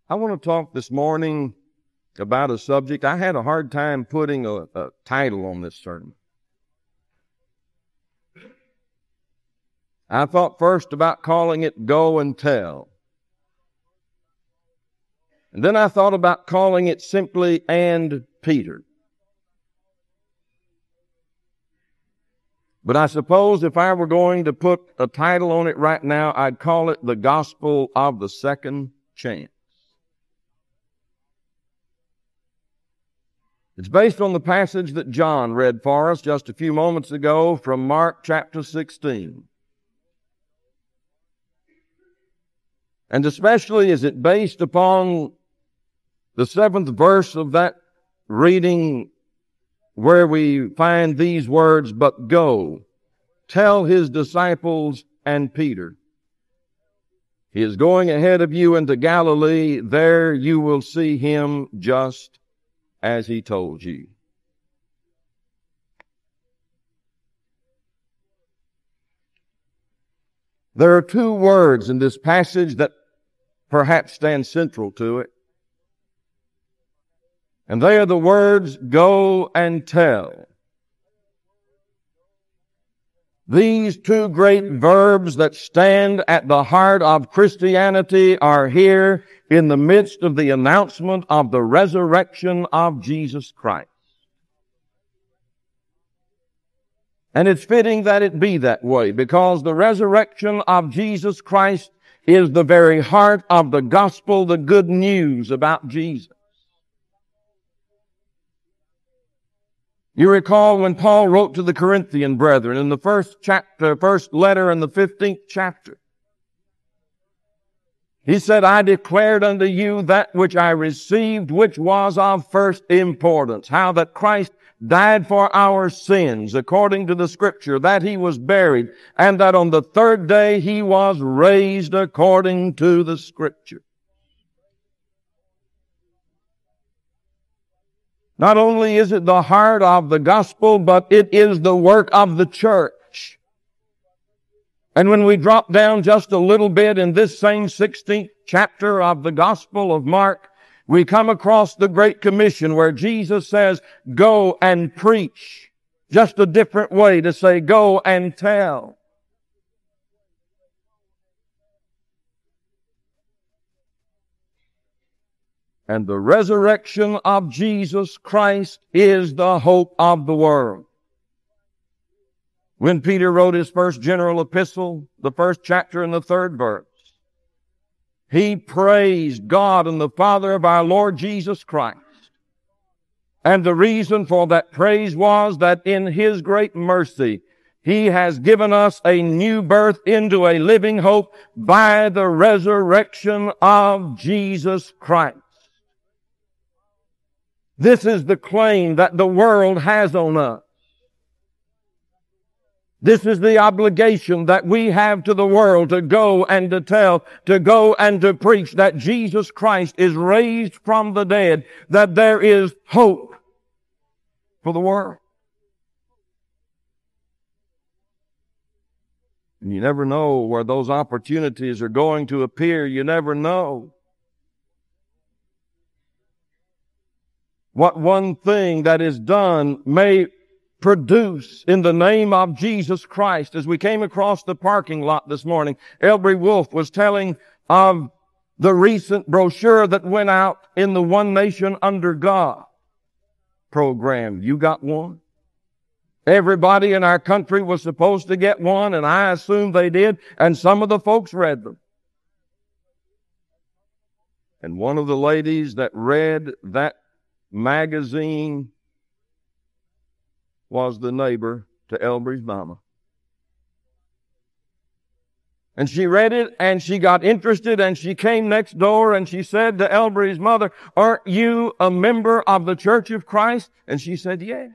I want to talk this morning about a subject. I had a hard time putting a title on this sermon. I thought first about calling it Go and Tell. And then I thought about calling it simply And Peter. But I suppose if I were going to put a title on it right now, I'd call it The Gospel of the Second Chance. It's based on the passage that John read for us just a few moments ago from Mark chapter 16. And especially is it based upon the 7th verse of that reading where we find these words, "But go, tell his disciples and Peter. He is going ahead of you into Galilee. There you will see him just as he told you." There are two words in this passage that perhaps stand central to it. And they are the words, go and tell. These two great verbs that stand at the heart of Christianity are here in the midst of the announcement of the resurrection of Jesus Christ. And it's fitting that it be that way, because the resurrection of Jesus Christ is the very heart of the gospel, the good news about Jesus. You recall when Paul wrote to the Corinthian brethren in the first letter in the 15th chapter. He said, "I declared unto you that which I received, which was of first importance, how that Christ died for our sins, according to the Scripture, that he was buried, and that on the third day he was raised according to the Scripture." Not only is it the heart of the gospel, but it is the work of the church. And when we drop down just a little bit in this same 16th chapter of the Gospel of Mark, we come across the Great Commission where Jesus says, "Go and preach." Just a different way to say, "Go and tell." And the resurrection of Jesus Christ is the hope of the world. When Peter wrote his first general epistle, the first chapter and the 3rd verse, he praised God and the Father of our Lord Jesus Christ. And the reason for that praise was that in his great mercy, he has given us a new birth into a living hope by the resurrection of Jesus Christ. This is the claim that the world has on us. This is the obligation that we have to the world, to go and to tell, to go and to preach that Jesus Christ is raised from the dead, that there is hope for the world. And you never know where those opportunities are going to appear. You never know what one thing that is done may produce in the name of Jesus Christ. As we came across the parking lot this morning, Elbry Wolf was telling of the recent brochure that went out in the One Nation Under God program. You got one? Everybody in our country was supposed to get one, and I assume they did, and some of the folks read them. And one of the ladies that read that magazine was the neighbor to Elbry's mama. And she read it and she got interested and she came next door and she said to Elbry's mother, "Aren't you a member of the Church of Christ?" And she said, "Yeah."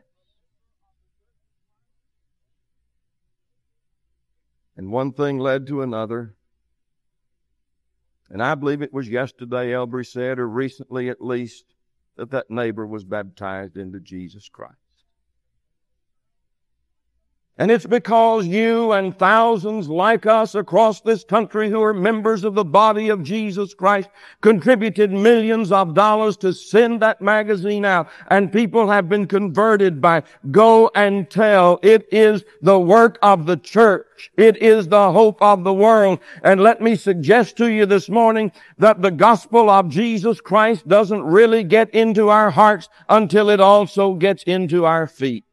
And one thing led to another. And I believe it was yesterday, Elbry said, or recently at least, that neighbor was baptized into Jesus Christ. And it's because you and thousands like us across this country who are members of the body of Jesus Christ contributed millions of dollars to send that magazine out. And people have been converted by Go and Tell. It is the work of the church. It is the hope of the world. And let me suggest to you this morning that the gospel of Jesus Christ doesn't really get into our hearts until it also gets into our feet.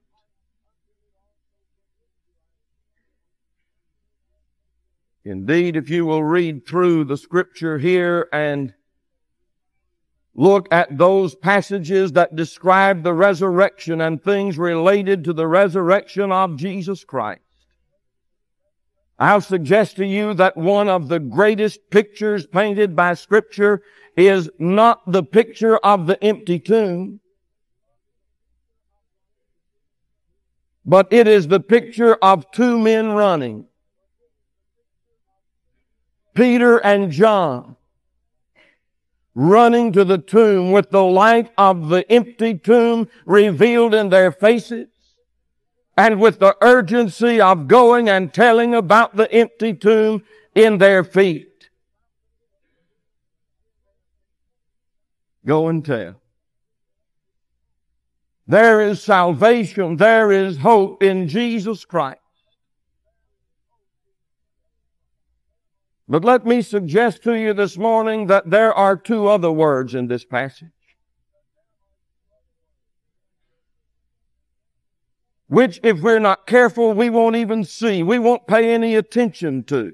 Indeed, if you will read through the scripture here and look at those passages that describe the resurrection and things related to the resurrection of Jesus Christ, I'll suggest to you that one of the greatest pictures painted by Scripture is not the picture of the empty tomb, but it is the picture of two men running. Peter and John running to the tomb with the light of the empty tomb revealed in their faces and with the urgency of going and telling about the empty tomb in their feet. Go and tell. There is salvation, there is hope in Jesus Christ. But let me suggest to you this morning that there are two other words in this passage, which if we're not careful, we won't even see, we won't pay any attention to.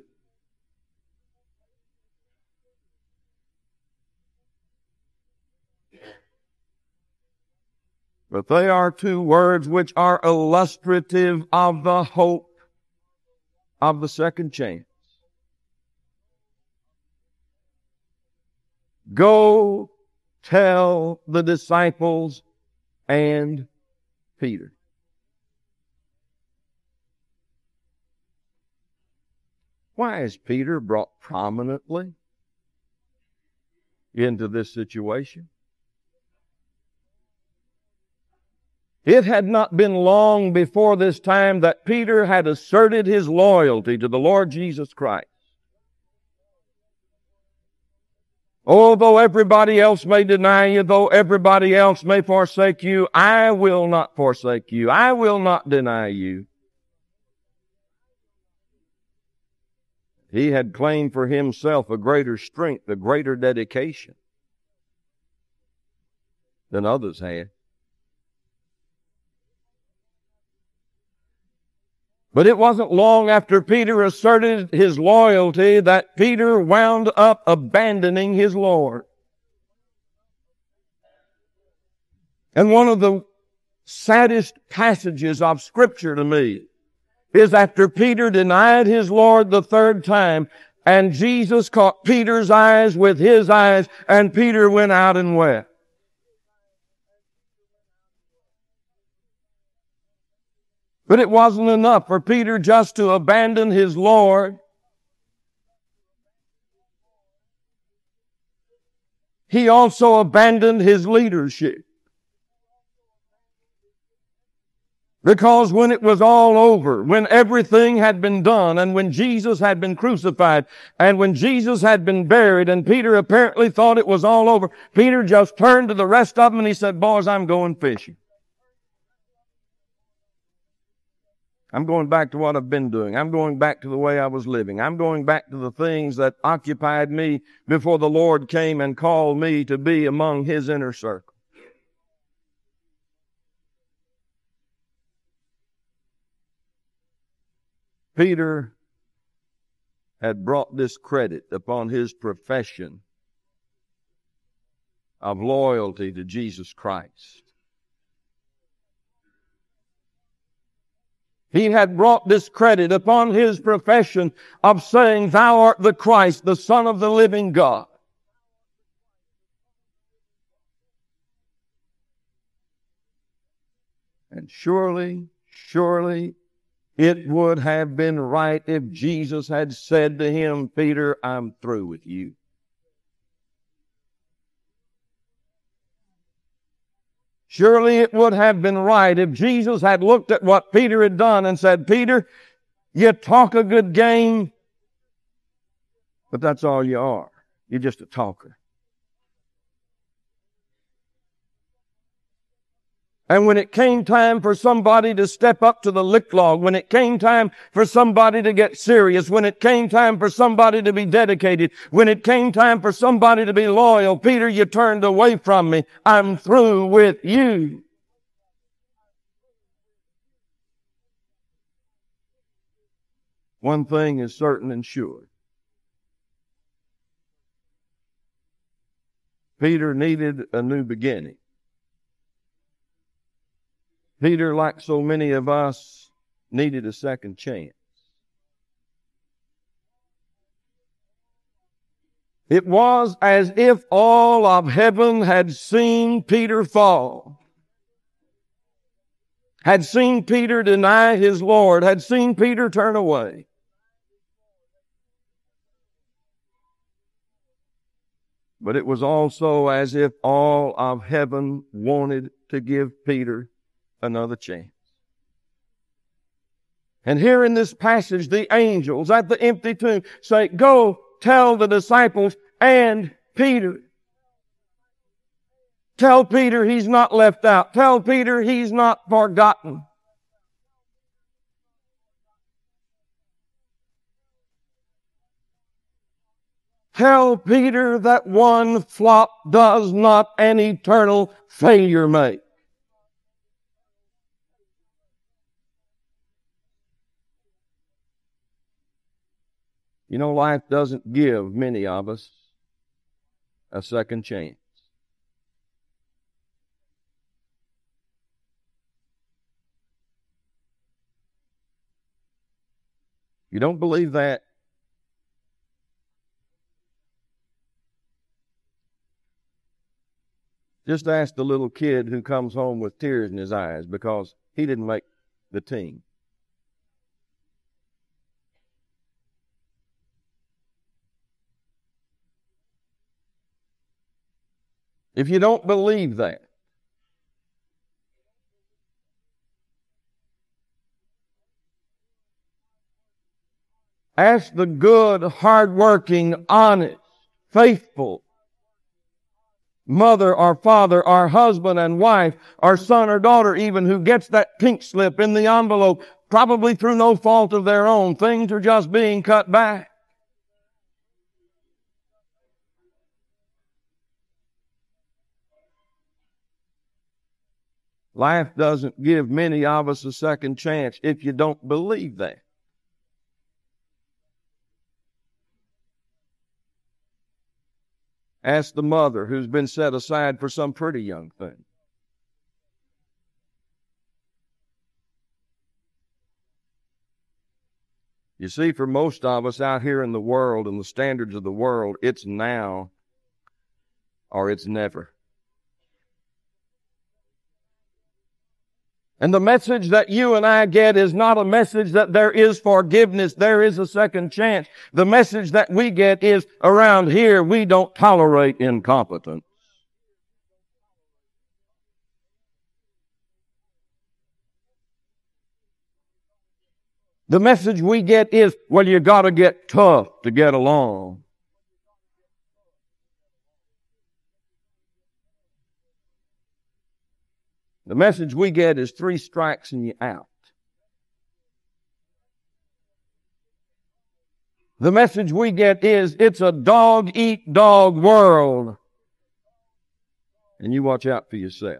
But they are two words which are illustrative of the hope of the second chance. Go tell the disciples and Peter. Why is Peter brought prominently into this situation? It had not been long before this time that Peter had asserted his loyalty to the Lord Jesus Christ. Oh, though everybody else may deny you, though everybody else may forsake you, I will not forsake you. I will not deny you. He had claimed for himself a greater strength, a greater dedication than others had. But it wasn't long after Peter asserted his loyalty that Peter wound up abandoning his Lord. And one of the saddest passages of Scripture to me is after Peter denied his Lord the third time, and Jesus caught Peter's eyes with his eyes, and Peter went out and wept. But it wasn't enough for Peter just to abandon his Lord. He also abandoned his leadership. Because when it was all over, when everything had been done, and when Jesus had been crucified, and when Jesus had been buried, and Peter apparently thought it was all over, Peter just turned to the rest of them and he said, "Boys, I'm going fishing. I'm going back to what I've been doing. I'm going back to the way I was living. I'm going back to the things that occupied me before the Lord came and called me to be among His inner circle." Peter had brought discredit upon his profession of loyalty to Jesus Christ. He had brought discredit upon his profession of saying, "Thou art the Christ, the Son of the living God." And surely, it would have been right if Jesus had said to him, "Peter, I'm through with you. Surely it would have been right if Jesus had looked at what Peter had done and said, Peter, you talk a good game, but that's all you are. You're just a talker. And when it came time for somebody to step up to the lick log, when it came time for somebody to get serious, when it came time for somebody to be dedicated, when it came time for somebody to be loyal, Peter, you turned away from me. I'm through with you. One thing is certain and sure. Peter needed a new beginning. Peter, like so many of us, needed a second chance. It was as if all of heaven had seen Peter fall, had seen Peter deny his Lord, had seen Peter turn away. But it was also as if all of heaven wanted to give Peter another chance. And here in this passage, the angels at the empty tomb say, go tell the disciples and Peter. Tell Peter he's not left out. Tell Peter he's not forgotten. Tell Peter that one flop does not an eternal failure make. You know, life doesn't give many of us a second chance. You don't believe that? Just ask the little kid who comes home with tears in his eyes because he didn't make the team. If you don't believe that, ask the good, hard-working, honest, faithful mother or father or husband and wife or son or daughter even who gets that pink slip in the envelope, probably through no fault of their own. Things are just being cut back. Life doesn't give many of us a second chance if you don't believe that. Ask the mother who's been set aside for some pretty young thing. You see, for most of us out here in the world and the standards of the world, it's now or it's never. And the message that you and I get is not a message that there is forgiveness, there is a second chance. The message that we get is, around here we don't tolerate incompetence. The message we get is, well, you gotta get tough to get along. The message we get is 3 strikes and you're out. The message we get is, it's a dog-eat-dog world. And you watch out for yourself.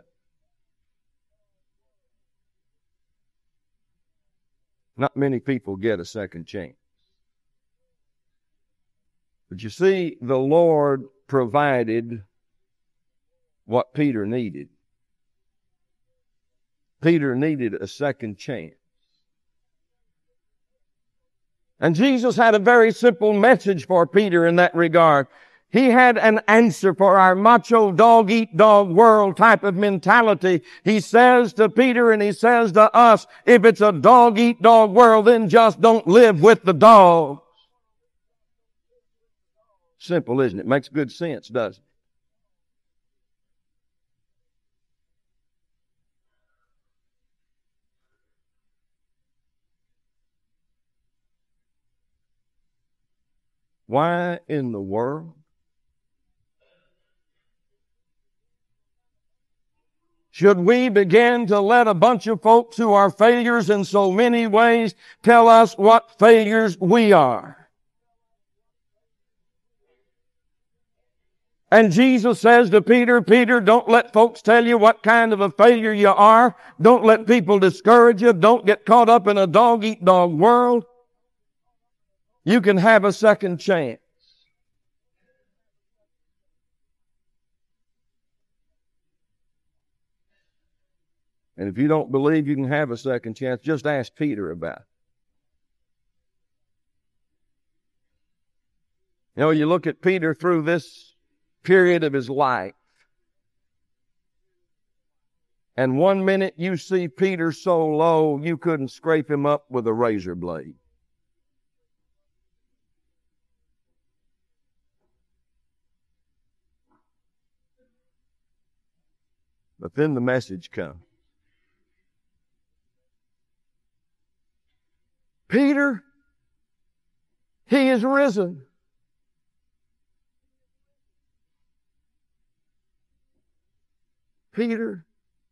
Not many people get a second chance. But you see, the Lord provided what Peter needed. Peter needed a second chance. And Jesus had a very simple message for Peter in that regard. He had an answer for our macho dog-eat-dog world type of mentality. He says to Peter and he says to us, if it's a dog-eat-dog world, then just don't live with the dogs. Simple, isn't it? Makes good sense, doesn't it? Why in the world should we begin to let a bunch of folks who are failures in so many ways tell us what failures we are? And Jesus says to Peter, Peter, don't let folks tell you what kind of a failure you are. Don't let people discourage you. Don't get caught up in a dog-eat-dog world. You can have a second chance. And if you don't believe you can have a second chance, just ask Peter about it. You know, you look at Peter through this period of his life, and one minute you see Peter so low you couldn't scrape him up with a razor blade. But then the message comes. Peter, he is risen. Peter,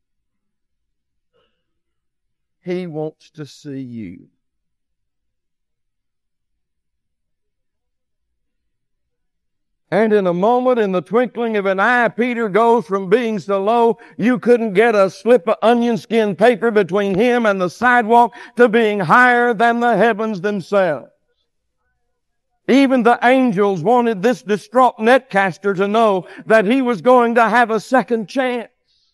he wants to see you. And in a moment, in the twinkling of an eye, Peter goes from being so low you couldn't get a slip of onion skin paper between him and the sidewalk to being higher than the heavens themselves. Even the angels wanted this distraught netcaster to know that he was going to have a second chance.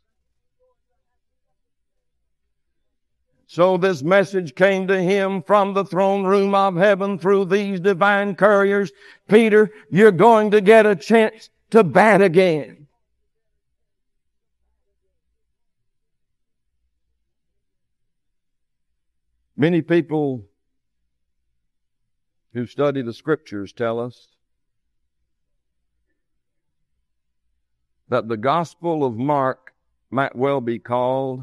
So this message came to him from the throne room of heaven through these divine couriers. Peter, you're going to get a chance to bat again. Many people who study the Scriptures tell us that the Gospel of Mark might well be called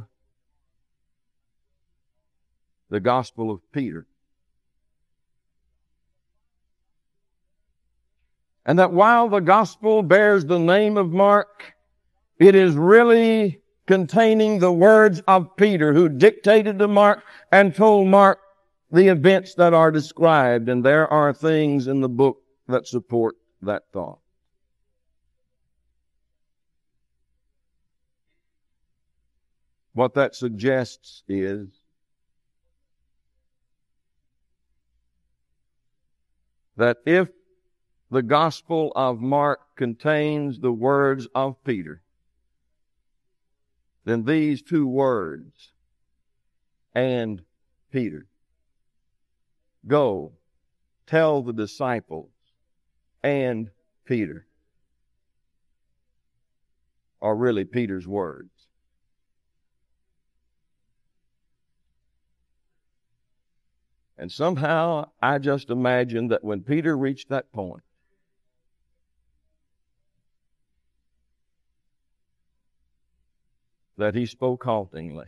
the Gospel of Peter. And that while the Gospel bears the name of Mark, it is really containing the words of Peter, who dictated to Mark and told Mark the events that are described. And there are things in the book that support that thought. What that suggests is that if the Gospel of Mark contains the words of Peter, then these two words, and Peter, go, tell the disciples, and Peter, are really Peter's words. And somehow I just imagine that when Peter reached that point, that he spoke haltingly.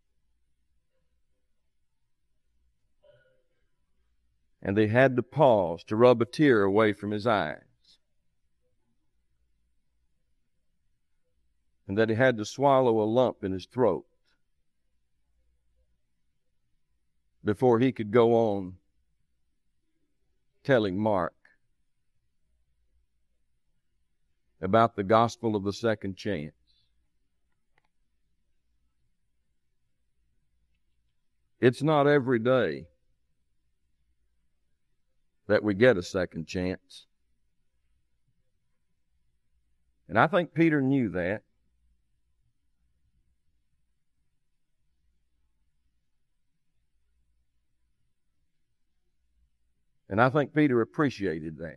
And they had to pause to rub a tear away from his eyes. And that he had to swallow a lump in his throat before he could go on telling Mark about the gospel of the second chance. It's not every day that we get a second chance. And I think Peter knew that. And I think Peter appreciated that.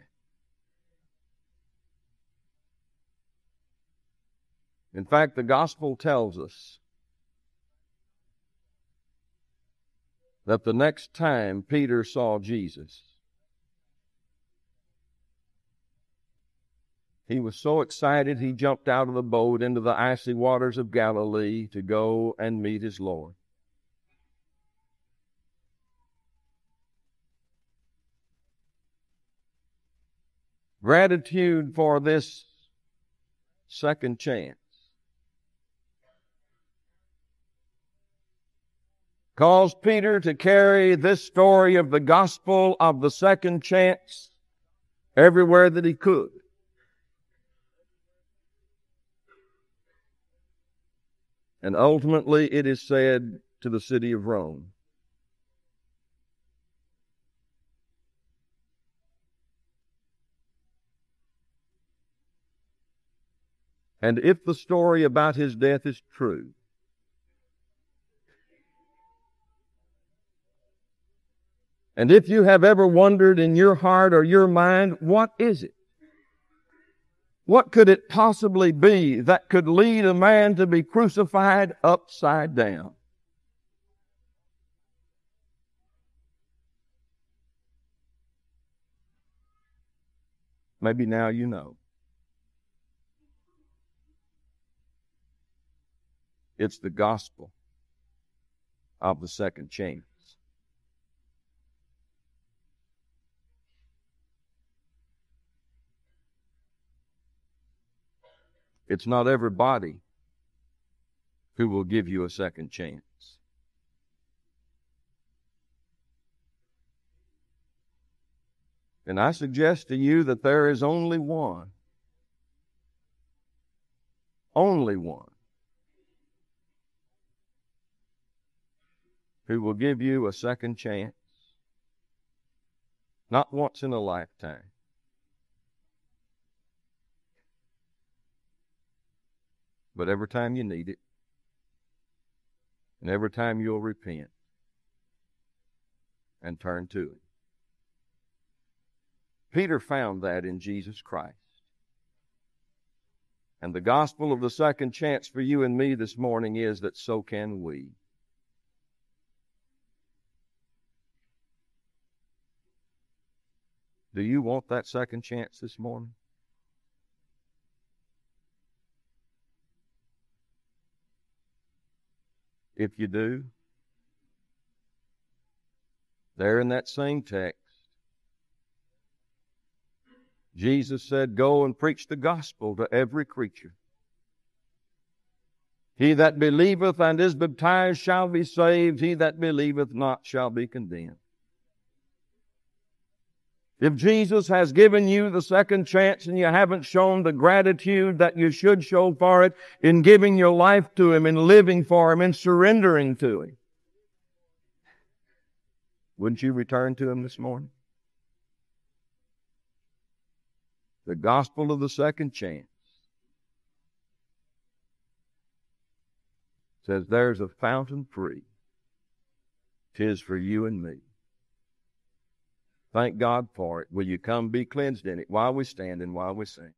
In fact, the gospel tells us that the next time Peter saw Jesus, he was so excited he jumped out of the boat into the icy waters of Galilee to go and meet his Lord. Gratitude for this second chance caused Peter to carry this story of the gospel of the second chance everywhere that he could. And ultimately, it is said, to the city of Rome. And if the story about his death is true, and if you have ever wondered in your heart or your mind, what is it? What could it possibly be that could lead a man to be crucified upside down? Maybe now you know. It's the gospel of the second chance. It's not everybody who will give you a second chance. And I suggest to you that there is only one who will give you a second chance, not once in a lifetime, but every time you need it, and every time you'll repent and turn to it. Peter found that in Jesus Christ. And the gospel of the second chance for you and me this morning is that so can we. Do you want that second chance this morning? If you do, there in that same text, Jesus said, "Go and preach the gospel to every creature. He that believeth and is baptized shall be saved. He that believeth not shall be condemned." If Jesus has given you the second chance and you haven't shown the gratitude that you should show for it in giving your life to Him, in living for Him, in surrendering to Him, wouldn't you return to Him this morning? The gospel of the second chance says there's a fountain free. 'Tis for you and me. Thank God for it. Will you come be cleansed in it while we stand and while we sing?